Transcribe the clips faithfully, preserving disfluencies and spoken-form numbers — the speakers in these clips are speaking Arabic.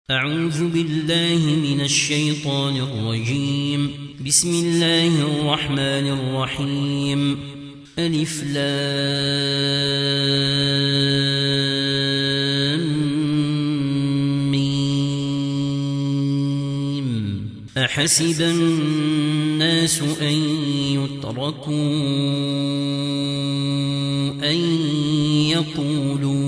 أعوذ بالله من الشيطان الرجيم. بسم الله الرحمن الرحيم. ألف لام ميم. أحسب الناس أن يتركوا أن يقولوا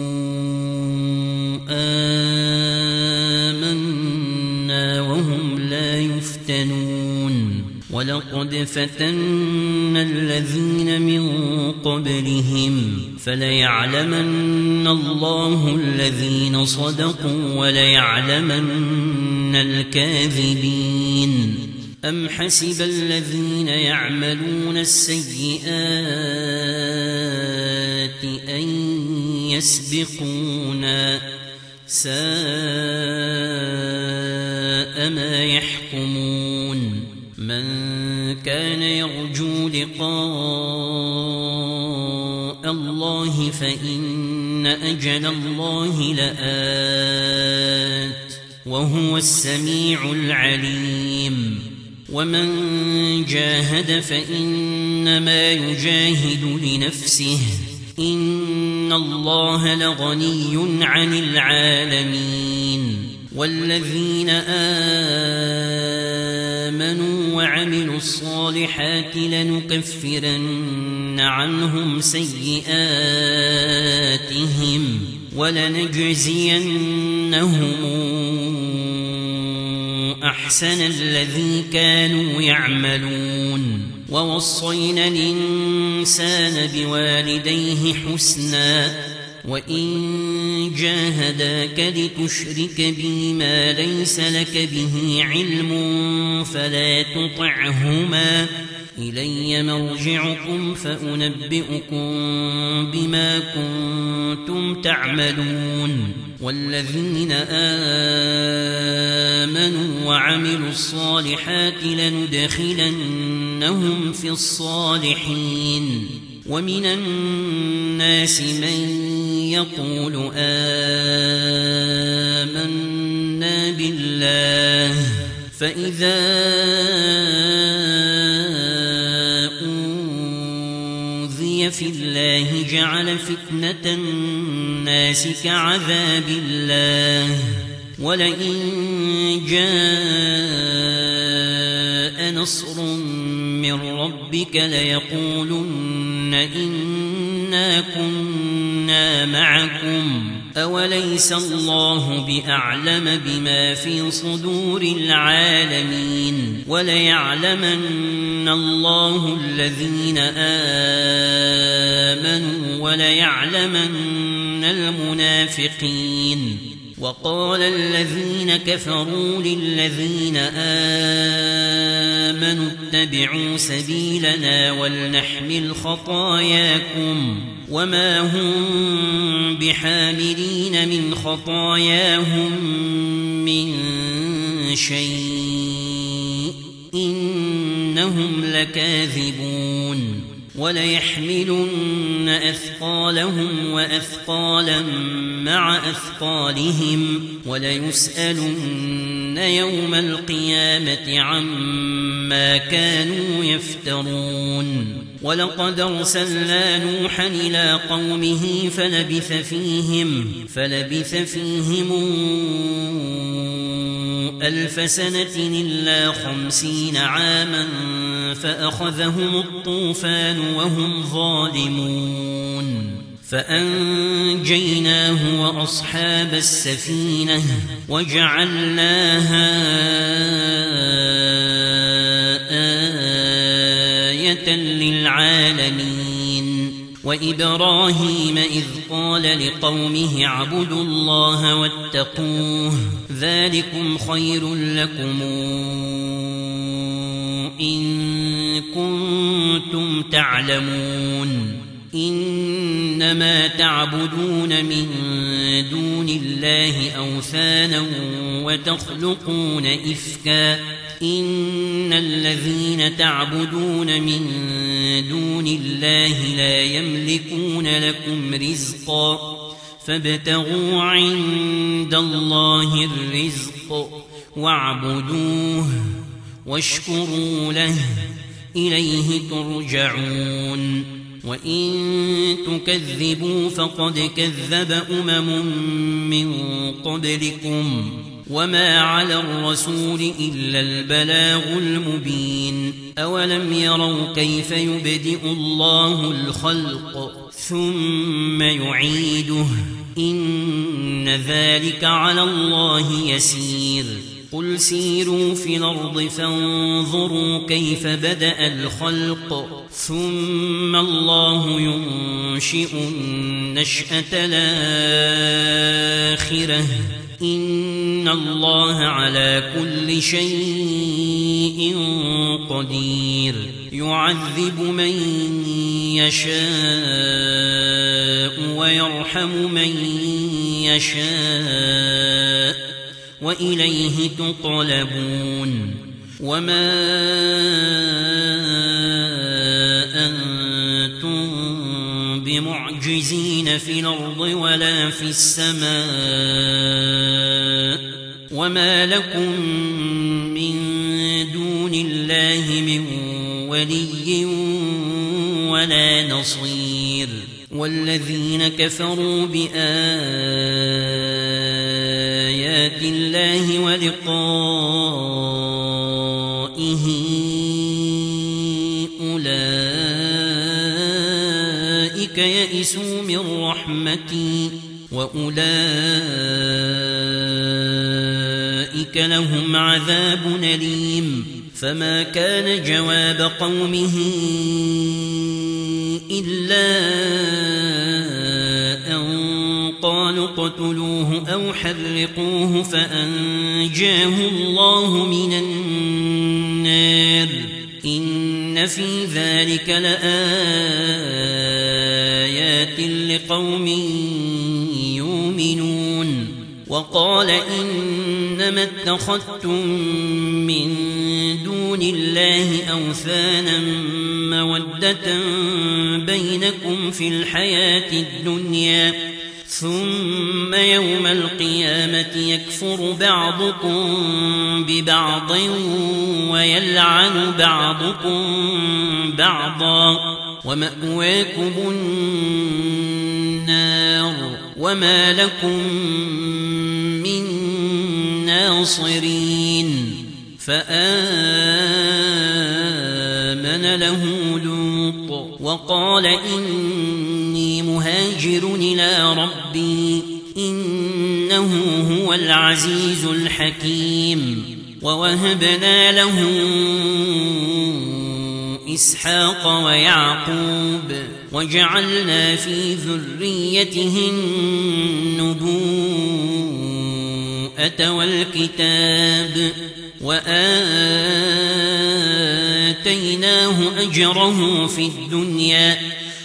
ولقد فتنا الذين من قبلهم فليعلمن الله الذين صدقوا وليعلمن الكاذبين. أم حسب الذين يعملون السيئات أن يسبقونا ساء ما يحكمون. من كان يرجو لقاء الله فإن أجل الله لآت وهو السميع العليم. ومن جاهد فإنما يجاهد لنفسه إن الله لغني عن العالمين. والذين آمنوا وعملوا الصالحات لنكفرن عنهم سيئاتهم ولنجزينهم أحسن الذي كانوا يعملون. ووصينا الإنسان بوالديه حسنا وإن جاهداك لتشرك بي ما ليس لك به علم فلا تطعهما إلي مرجعكم فأنبئكم بما كنتم تعملون. والذين آمنوا وعملوا الصالحات لندخلنهم في الصالحين. ومن الناس من يقول آمنا بالله فإذا أوذي في الله جعل فتنة الناس كعذاب الله ولئن جاء نصر من ربك ليقولن إنا كنا معكم أوليس الله بأعلم بما في صدور العالمين. وليعلمن الله الذين آمنوا وليعلمن المنافقين. وقال الذين كفروا للذين آمنوا اتبعوا سبيلنا ولنحمل خطاياكم وما هم بحاملين من خطاياهم من شيء إنهم لكاذبون. وليحملن أثقالهم وأثقالا مع أثقالهم وليسألن يوم القيامة عما كانوا يفترون. ولقد أرسلنا نوحا إلى قومه فلبث فيهم فلبث فيهم ألف سنة إلا خمسين عاما فأخذهم الطوفان وهم ظالمون فأنجيناه وأصحاب السفينة وجعلناها آية للعالمين. وإبراهيم إذ قال لقومه اعبدوا الله واتقوه ذلكم خير لكم إن كنتم تعلمون. إنما تعبدون من دون الله أوثانا وتخلقون إفكا إن الذين تعبدون من دون الله لا يملكون لكم رزقا فابتغوا عند الله الرزق واعبدوه واشكروا له إليه ترجعون وإن تكذبوا فقد كذب أمم من قبلكم وما على الرسول إلا البلاغ المبين أولم يروا كيف يبدئ الله الخلق ثم يعيده إن ذلك على الله يسير قل سيروا في الأرض فانظروا كيف بدأ الخلق ثم الله ينشئ النشأة الآخرة إن الله على كل شيء قدير يعذب من يشاء ويرحم من يشاء وإليه تقلبون وما أنتم بمعجزين في الأرض ولا في السماء وما لكم من دون الله من ولي ولا نصير والذين كفروا بآيات الله ولقائه أولئك يئسوا من رحمتي وأولئك لهم عذاب أليم فما كان جواب قومه إلا أن قالوا اقتلوه أو حرقوه فأنجاه الله من النار إن في ذلك لآيات لقوم يؤمنون وقال إنما اتخذتم من دون الله أوثانا مودة بينكم في الحياة الدنيا ثم يوم القيامة يكفر بعضكم ببعض ويلعن بعضكم بعضا ومأواكم النار وما لكم من ناصرين فآمن له لوط وقال إني مهاجر إلى ربي إنه هو العزيز الحكيم ووهبنا له إسحاق ويعقوب وجعلنا في ذريته النبوءة والكتاب وآتيناه أجره في الدنيا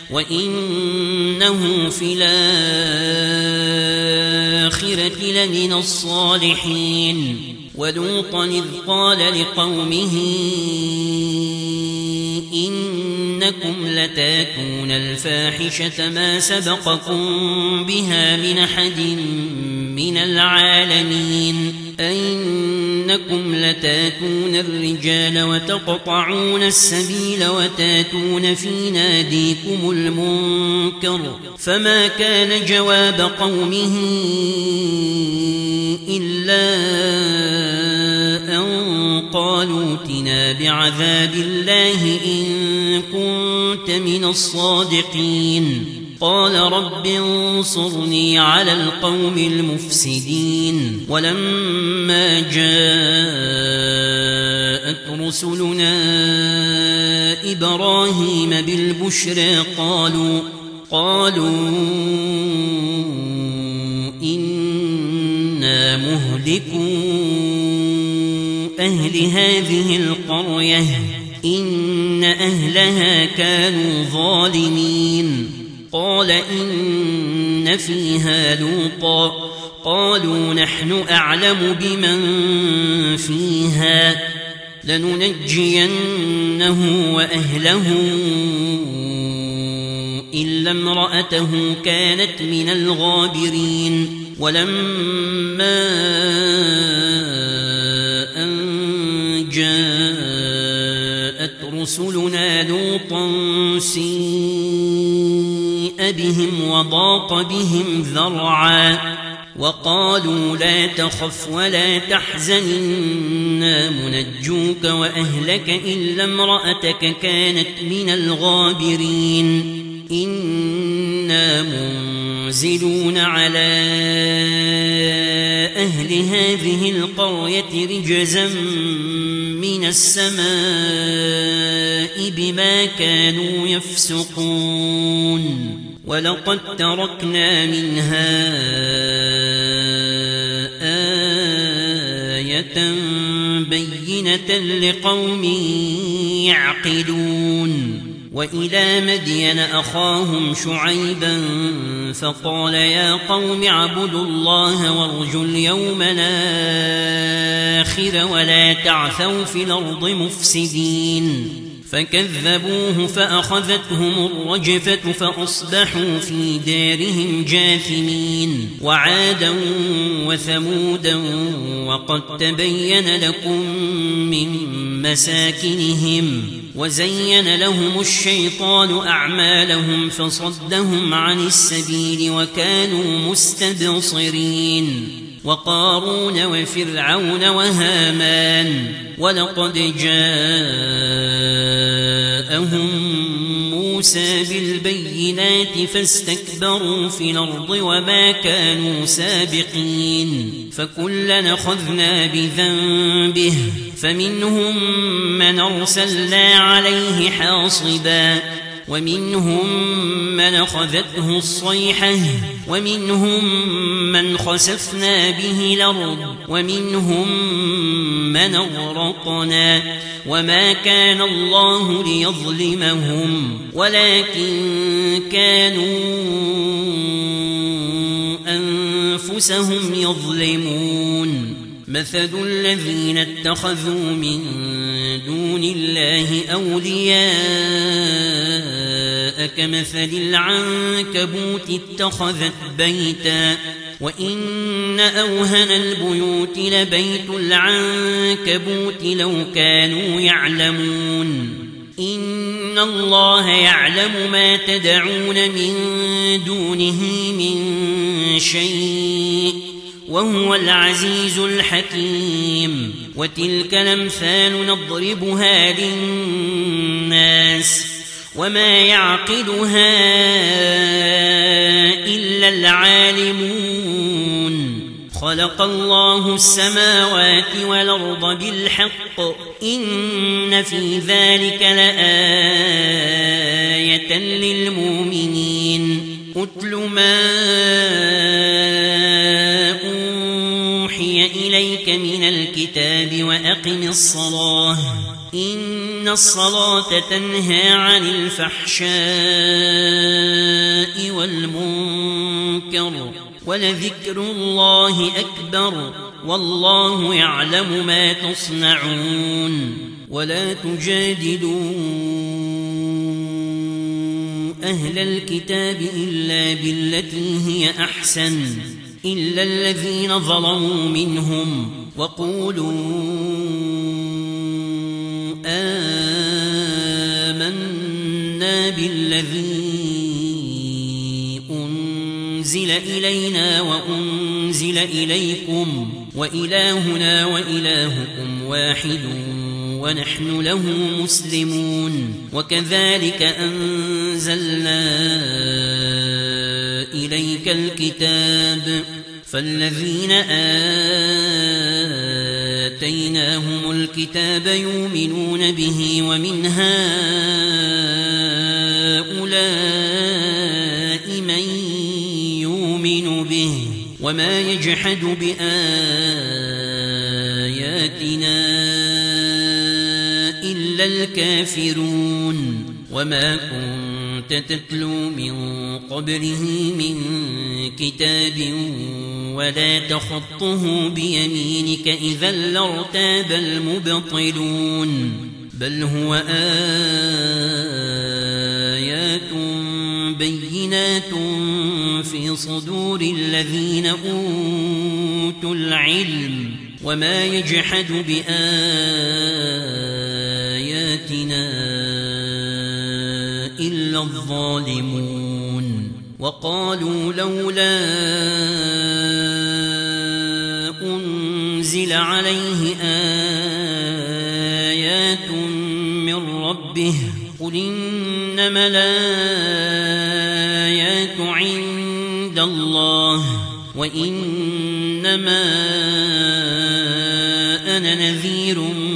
وإنه في الآخرة لمن الصالحين ولوطا إذ قال لقومه إنكم لتاتون الفاحشة ما سبقكم بها من أحد من العالمين أئنكم لتاتون الرجال وتقطعون السبيل وتاتون في ناديكم المنكر فما كان جواب قومه إلا أن قالوا ائتنا بعذاب الله إن كنت من الصادقين قال رب انصرني على القوم المفسدين ولما جاءت رسلنا إبراهيم بالبشرى قالوا قالوا إنا مهلكو أهل هذه القرية إن أهلها كانوا ظالمين قال إن فيها لوطا قالوا نحن أعلم بمن فيها لننجينه وأهله إلا امرأته كانت من الغابرين ولما أن جاءت رسلنا لوطا سيء بهم وضاق بهم ذرعا وقالوا لا تخف ولا تحزن إنا منجوك وأهلك إلا امرأتك كانت من الغابرين إنا منزلون على أهل هذه القرية رجزا من السماء بما كانوا يفسقون ولقد تركنا منها آية بينة لقوم يعقلون وإلى مدين أخاهم شعيبا فقال يا قوم اعبدوا الله وارجوا اليوم الآخر ولا تعثوا في الأرض مفسدين فكذبوه فأخذتهم الرجفة فأصبحوا في دارهم جاثمين وعادا وثمودا وقد تبين لكم من مساكنهم وزين لهم الشيطان أعمالهم فصدهم عن السبيل وكانوا مستبصرين وقارون وفرعون وهامان ولقد جاءهم موسى بالبينات فاستكبروا في الأرض وما كانوا سابقين فكلا أخذنا بذنبه فمنهم من أرسلنا عليه حاصبا ومنهم من أخذته الصيحة ومنهم من خسفنا به الأرض ومنهم من أغرقنا وما كان الله ليظلمهم ولكن كانوا أنفسهم يظلمون مثل الذين اتخذوا من دون الله أولياء كمثل العنكبوت اتخذت بيتا وإن أوهن البيوت لبيت العنكبوت لو كانوا يعلمون إن الله يعلم ما تدعون من دونه من شيء وهو العزيز الحكيم وتلك الأمثال نضربها للناس وما يعقلها إلا العالمون خلق الله السماوات والأرض بالحق إن في ذلك لآية للمؤمنين أتل ما أوحي إليك من الكتاب وأقم الصلاة إن الصلاة تنهى عن الفحشاء والمنكر ولذكر الله أكبر والله يعلم ما تصنعون ولا تجادلوا أهل الكتاب إلا بالتي هي أحسن إلا الذين ظلموا منهم وقولوا آمنا بالذي أنزل إلينا وأنزل إليكم وإلهنا وإلهكم واحد ونحن له مسلمون وكذلك أنزلنا إليك الكتاب فالذين آتيناهم الكتاب يؤمنون به ومن هؤلاء من يؤمن به وما يجحد بآياتنا إلا الكافرون وما كنت تتلو من قبله من كتاب ولا تخطه بيمينك إذا لارتاب المبطلون بل هو آيات بينات في صدور الذين أوتوا العلم وما يجحد بآياتنا إلا الظالمون وقالوا لولا أنزل عليه آيات من ربه قل إنما الآيات عند الله وإنما أنا نذير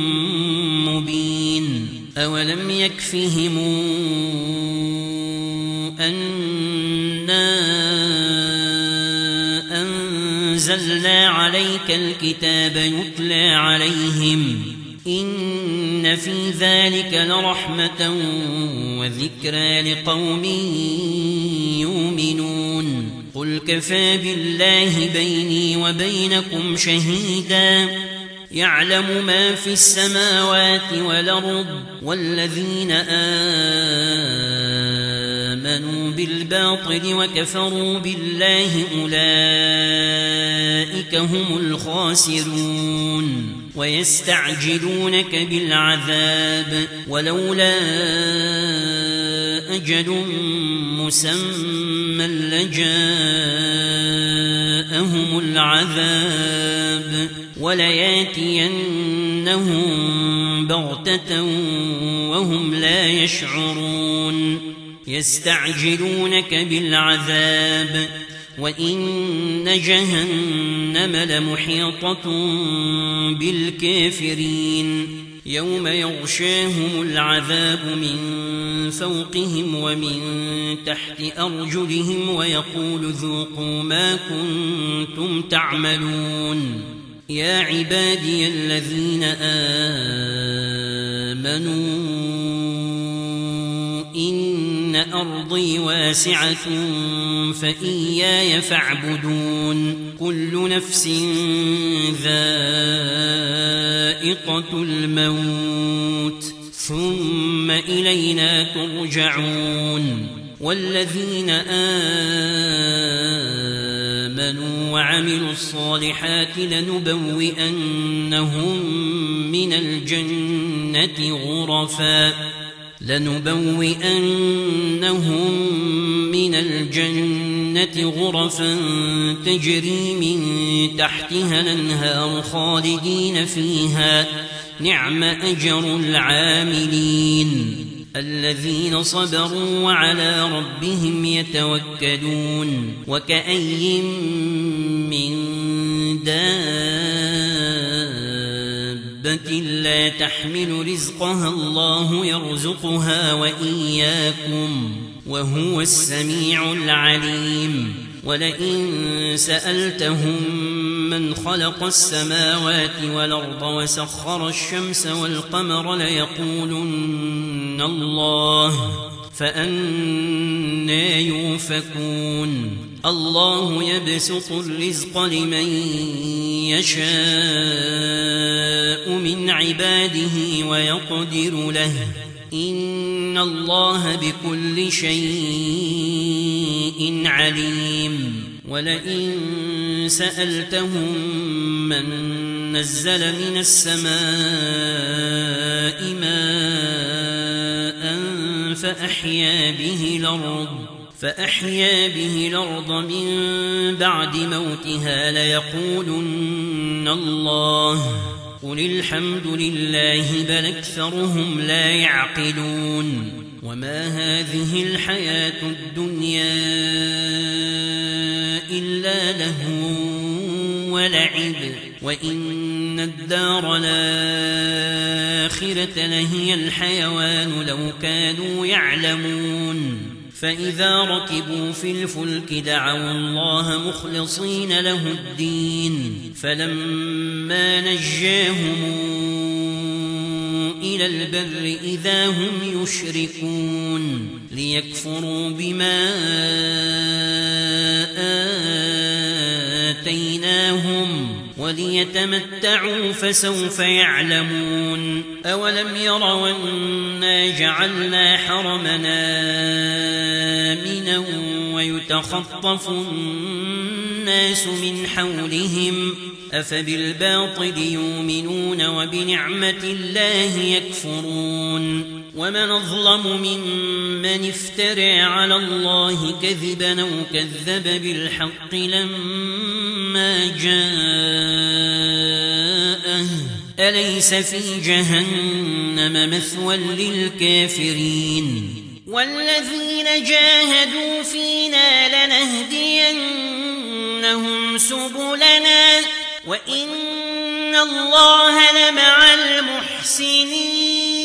مبين أولم يكفهم أنا أنزلنا عليك الكتاب يتلى عليهم إن في ذلك لرحمة وذكرى لقوم يؤمنون قل كفى بالله بيني وبينكم شهيدا يعلم ما في السماوات والأرض والذين آمنوا بالباطل وكفروا بالله أولئك هم الخاسرون ويستعجلونك بالعذاب ولولا أجل مسمى لجاءهم العذاب ولياتينهم بغتة وهم لا يشعرون يستعجلونك بالعذاب وإن جهنم لمحيطة بالكافرين يوم يغشاهم العذاب من فوقهم ومن تحت أرجلهم ويقول ذوقوا ما كنتم تعملون يا عبادي الذين آمنوا إن أرضي واسعة فإياي فاعبدون كل نفس ذائقة الموت ثم إلينا ترجعون والذين آمنوا وعملوا الصالحات لنبوئنهم من الجنة غرفا لنبوئنهم من الجنة غرفا تجري من تحتها الأنهار خالدين فيها نعم أجر العاملين الذين صبروا وعلى ربهم يتوكلون وكأي من دابة لا تحمل رزقها الله يرزقها وإياكم وهو السميع العليم ولئن سألتهم من خلق السماوات والأرض وسخر الشمس والقمر ليقولن الله فأنى يؤفكون الله يبسط الرزق لمن يشاء من عباده ويقدر له إن الله بكل شيء عليم ولئن سألتهم من نزل من السماء ماء فأحيا به الأرض فأحيا به الأرض من بعد موتها ليقولن الله قل الحمد لله بل أكثرهم لا يعقلون وما هذه الحياة الدنيا إلا لهو ولعب وإن الدار الآخرة لهي الحيوان لو كانوا يعلمون فإذا ركبوا في الفلك دعوا الله مخلصين له الدين فلما نجاهم إلى البر إذا هم يشركون ليكفروا بما آتيناهم وليتمتعوا فسوف يعلمون أولم يروا أنا جعلنا حرمنا آمنا ويتخطف الناس من حولهم أفبالباطل يؤمنون وبنعمة الله يكفرون ومن أظلم ممن افترى على الله كذبا أو كذب بالحق لما جاءه أليس في جهنم مثوى للكافرين والذين جاهدوا فينا لنهدينهم سبلنا وإن الله لمع المحسنين